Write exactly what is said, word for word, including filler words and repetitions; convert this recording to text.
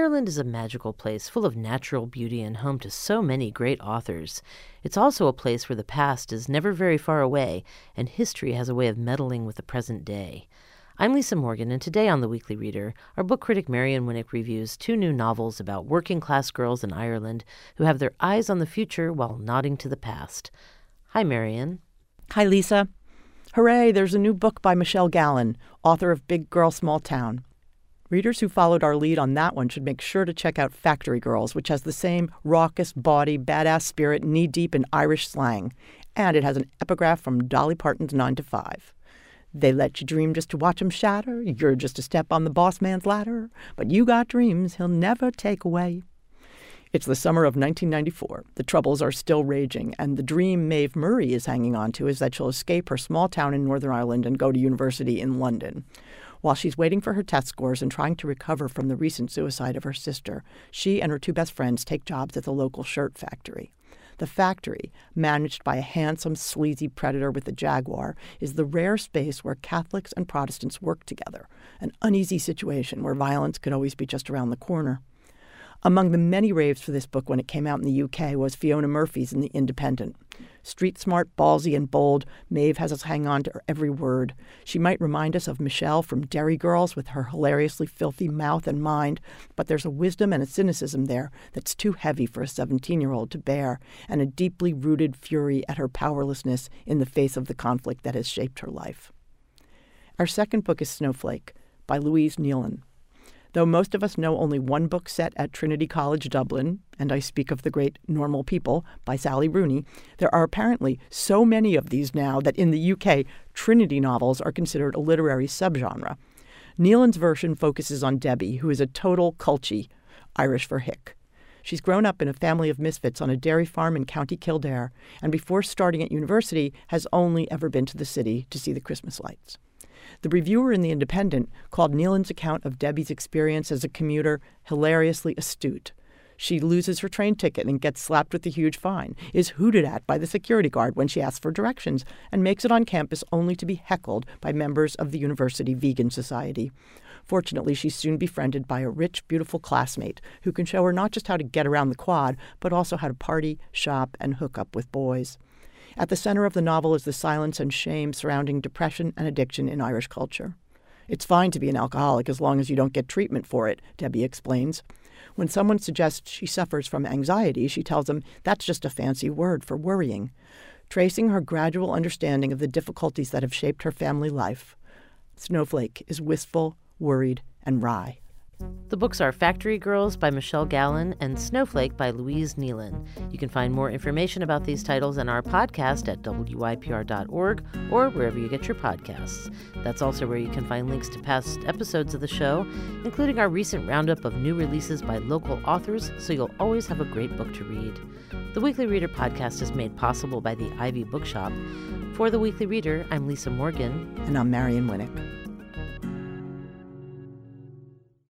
Ireland is a magical place full of natural beauty and home to so many great authors. It's also a place where the past is never very far away, and history has a way of meddling with the present day. I'm Lisa Morgan, and today on The Weekly Reader, our book critic Marion Winik reviews two new novels about working-class girls in Ireland who have their eyes on the future while nodding to the past. Hi, Marion. Hi, Lisa. Hooray, there's a new book by Michelle Gallen, author of Big Girl, Small Town. Readers who followed our lead on that one should make sure to check out Factory Girls, which has the same raucous, bawdy, badass spirit knee-deep in Irish slang. And it has an epigraph from Dolly Parton's nine to five. They let you dream just to watch 'em shatter. You're just a step on the boss man's ladder. But you got dreams he'll never take away. It's the summer of nineteen ninety-four. The troubles are still raging, and the dream Maeve Murray is hanging on to is that she'll escape her small town in Northern Ireland and go to university in London. While she's waiting for her test scores and trying to recover from the recent suicide of her sister, she and her two best friends take jobs at the local shirt factory. The factory, managed by a handsome, sleazy predator with a Jaguar, is the rare space where Catholics and Protestants work together, an uneasy situation where violence could always be just around the corner. Among the many raves for this book when it came out in the U K was Fiona Murphy's in The Independent. Street smart, ballsy, and bold, Maeve has us hang on to her every word. She might remind us of Michelle from Derry Girls with her hilariously filthy mouth and mind, but there's a wisdom and a cynicism there that's too heavy for a seventeen-year-old to bear, and a deeply rooted fury at her powerlessness in the face of the conflict that has shaped her life. Our second book is Snowflake by Louise Nealon. Though most of us know only one book set at Trinity College, Dublin, and I speak of The Great Normal People by Sally Rooney, there are apparently so many of these now that in the U K, Trinity novels are considered a literary subgenre. Nealon's version focuses on Debbie, who is a total culchie, Irish for hick. She's grown up in a family of misfits on a dairy farm in County Kildare, and before starting at university has only ever been to the city to see the Christmas lights. The reviewer in The Independent called Nealon's account of Debbie's experience as a commuter hilariously astute. She loses her train ticket and gets slapped with a huge fine, is hooted at by the security guard when she asks for directions, and makes it on campus only to be heckled by members of the University Vegan Society. Fortunately, she's soon befriended by a rich, beautiful classmate who can show her not just how to get around the quad, but also how to party, shop, and hook up with boys. At the center of the novel is the silence and shame surrounding depression and addiction in Irish culture. It's fine to be an alcoholic as long as you don't get treatment for it, Debbie explains. When someone suggests she suffers from anxiety, she tells them that's just a fancy word for worrying. Tracing her gradual understanding of the difficulties that have shaped her family life, Snowflake is wistful, worried, and wry. The books are Factory Girls by Michelle Gallen and Snowflake by Louise Nealon. You can find more information about these titles and our podcast at W Y P R dot org or wherever you get your podcasts. That's also where you can find links to past episodes of the show, including our recent roundup of new releases by local authors, so you'll always have a great book to read. The Weekly Reader podcast is made possible by the Ivy Bookshop. For The Weekly Reader, I'm Lisa Morgan. And I'm Marion Winik.